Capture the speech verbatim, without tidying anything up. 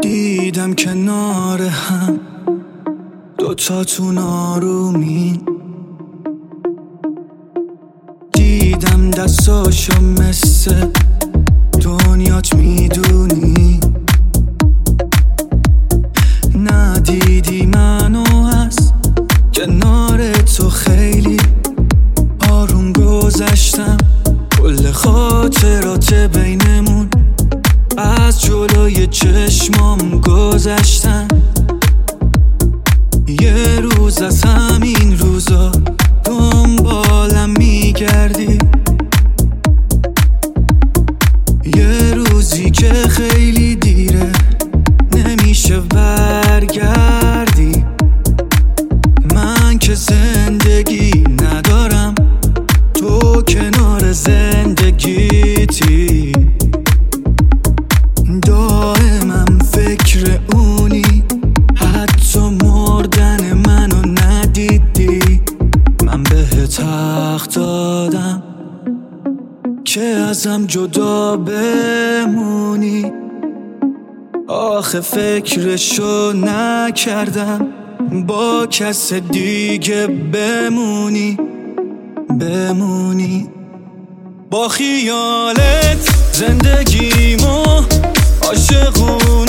دیدم کنار هم دوتاتون آرومین، دیدم دستاشو مثل دنیات میدونی، ندیدی منو از کنار تو خیلی آروم گذشتم، کل خاطرات بینمون از جلوی چشمام گذشتن. یه روز از همین روزا دنبالم میگردی، یه روزی که خیلی دیره نمیشه برگردی. من که زندگی ندارم، تو کنار زندگیتی، دائمم فکر اونی، حتی مردن منو ندیدی. من بهت حق دادم که ازم جدا بمونی، آخه فکرشو نکردم با کس دیگه بمونی بمونی. با خیالت زندگیمو عاشقون